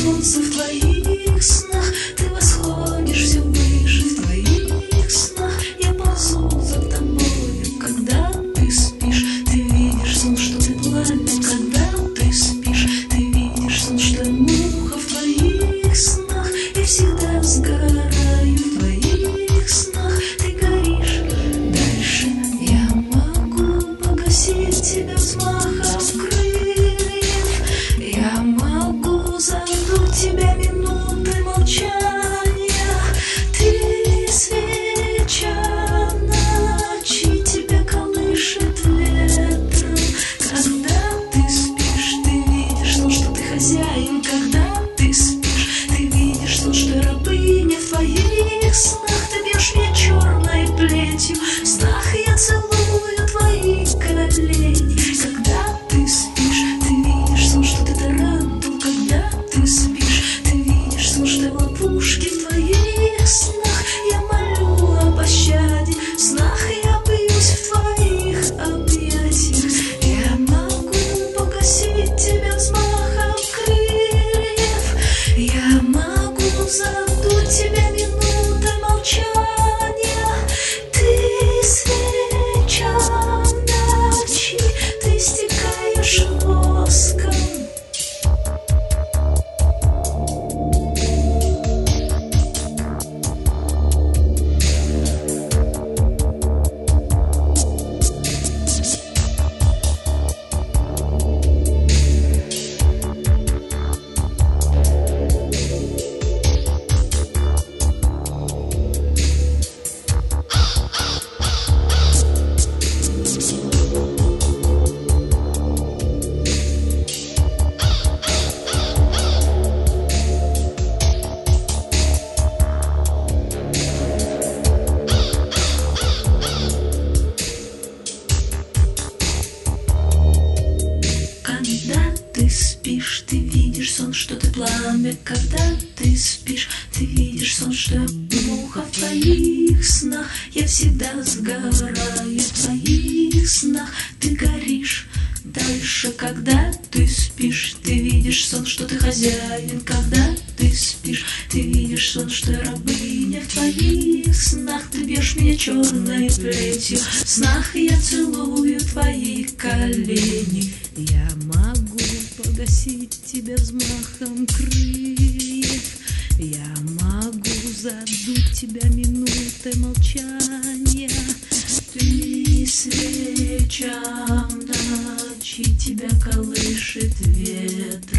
солнце в твоих снах. Ты восходишь все выше в твоих снах. Я ползу за тобою, когда ты спишь. Ты видишь сон, что ты пламя, когда ты спишь. Ты видишь сон, что я муха в твоих снах. Я всегда сгораю в твоих снах. Ты горишь дальше. Я могу погасить тебя взмахом крыльев. Я могу задуть тебя минуты молчания. Ты свеча ночи, тебя колышет ветром. Когда ты спишь, ты видишь то, что ты хозяин. Когда ты спишь, ты видишь то, что рабыня в твоих снах. Ты бьешь меня черной плетью, в снах я целую твои колени. Когда ты спишь, ты видишь сон, что ты тарантул. Когда ты спишь, ты видишь сон, что я в ловушке в твоих снах. Я молю о пощаде, в снах я бьюсь в твоих объятиях. Я могу погасить тебя взмахом крыльев. Я могу задуть тебя минутой молчания. Ты свеча ночи, ты стекаешь воском. Когда ты спишь, ты видишь сон, что ты пламя. Когда ты спишь, ты видишь сон, что я муха в твоих снах. Я всегда сгораю в твоих снах. Ты горишь дальше. Когда ты спишь, ты видишь сон, что ты хозяин. Когда ты спишь, ты видишь сон, что я рабыня в твоих снах. Ты бьешь меня черной плетью, в снах я целую твои колени. Я могу погасить тебя взмахом крыльев. Я могу задуть тебя минутой молчания. Ты свеча ночи, тебя колышет ветер.